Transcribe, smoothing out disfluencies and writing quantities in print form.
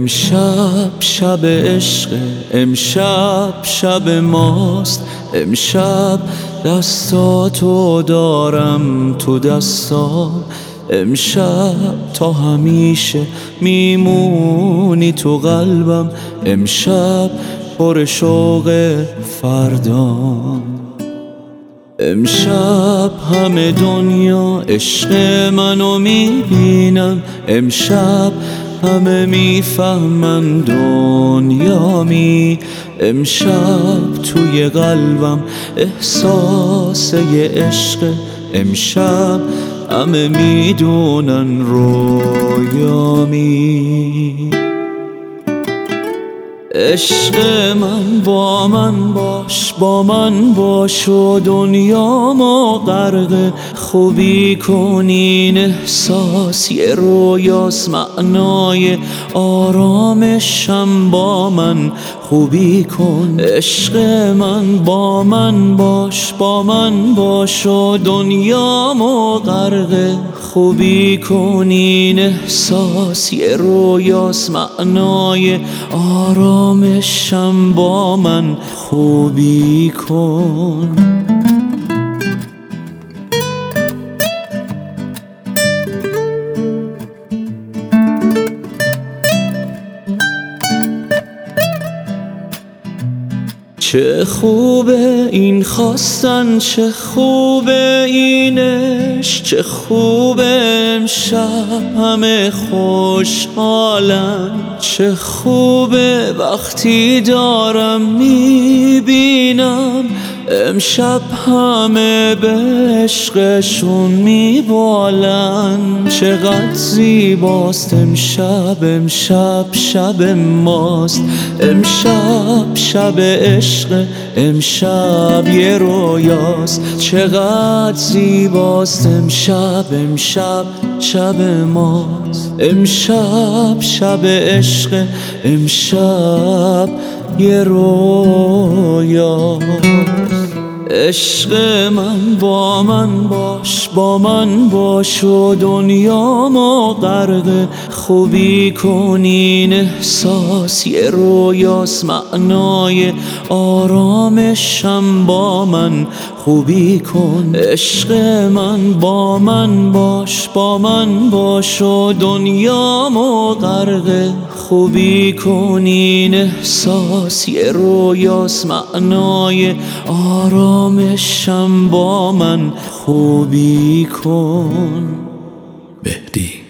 امشب شب عشق، امشب شب ماست. امشب دستاتو دارم تو دستام. امشب تا همیشه میمونی تو قلبم. امشب پر شوق فردام. امشب همه دنیا عشق منو میبینن. امشب همه میفهمن دنیامی. امشب توی قلبم احساس یه عشق. امشب همه میدونن رویامی. عشق با من باش، با من باش و دنیامو غرق خوبی کنین. احساس یه رویاست، معنای آرامشم با من خوبی کن. عشق با من باش، با من باش و دنیامو غرق خوبی کنین. احساس یه رویاست، معنای آرامشم با من خوبی کن. چه خوبه این خواستن، چه خوبه اینش، چه خوبه امشب همه خوشحالن. چه خوبه وقتی دارم میبینم امشب همه به عشقشون میبالن. چقدر زیباست امشب، امشب شب ماست. امشب شب عشق، امشب یه رویاست. چقدر زیباست امشب، امشب شب ماست. امشب شب عشق، امشب یه رویاست. عشق با من باش، با من باش و دنیامو غرق خوبی کنین. احساس یه رویاست، معنای آرامشم با من خوبی کن. عشق با من باش، با من باش و دنیامو غرق خوبی کنین. احساس یه رویاست، معنای آرامشم با من خوبی کن. مهدی